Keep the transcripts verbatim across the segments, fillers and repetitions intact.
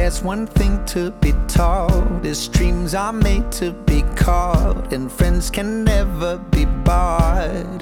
there's one thing to be taught, is dreams are made to be caught, and friends can never be bought.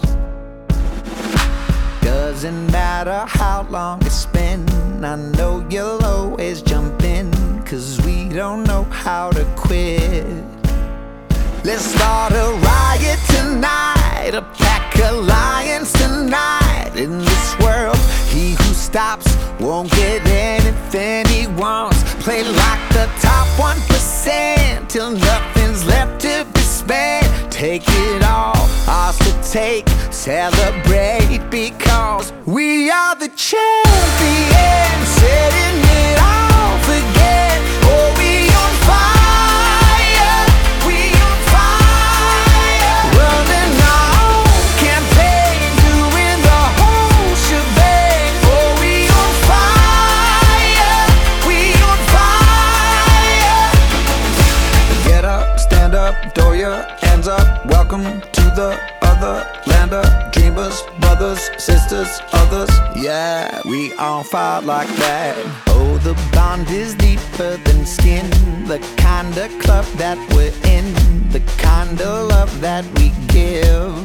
Doesn't matter how long it's been, I know you'll always jump in, 'cause we don't know how to quit. Let's start a riot tonight, a pack alliance tonight. In this world, he who stops won't get anything he wants. Play like the top one percent till nothing's left to be spent. Take it all, ours to take, celebrate, because we are the champions, setting it off again. Oh, we on fire, we on fire, running our own campaign, doing the whole shebang. Oh, we on fire, we on fire. Get up, stand up, throw your hands up. Welcome to the other land of dreamers, brothers, sisters, others. Yeah, we on fire like that. Oh, the bond is deeper than skin, the kind of club that we're in, the kind of love that we give.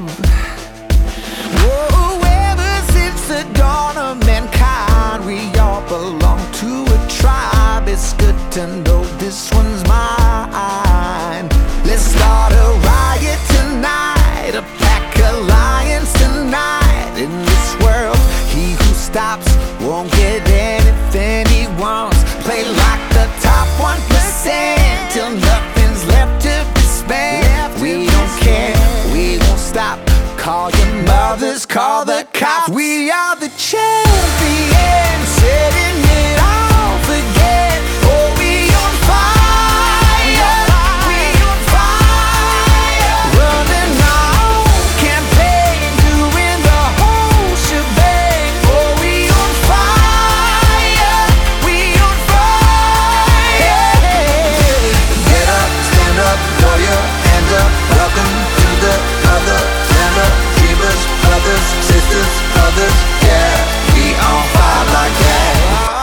Whoa, ever since the dawn of mankind, we all belong to a tribe. It's good to know this one's mine. Let's start a riot tonight, a pack alliance tonight. In this world, he who stops won't get anything he wants. Play like the top one percent till nothing's left to be spent. We don't care, we won't stop. Call your mothers, call the cops. We are the champions, setting it off again. Oh, we on fire, we on fire, running our own campaign, doing the whole shebang. Oh, we on fire, we on fire. Get up, stand up, throw your hands up. Welcome to the other land of dreamers, brothers, sisters, others. Yeah, we on fire like that.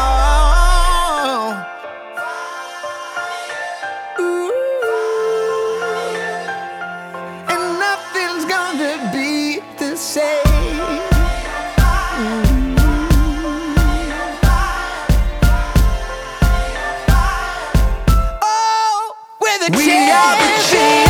Ooh. And nothing's gonna be the same. Oh, we're the champions.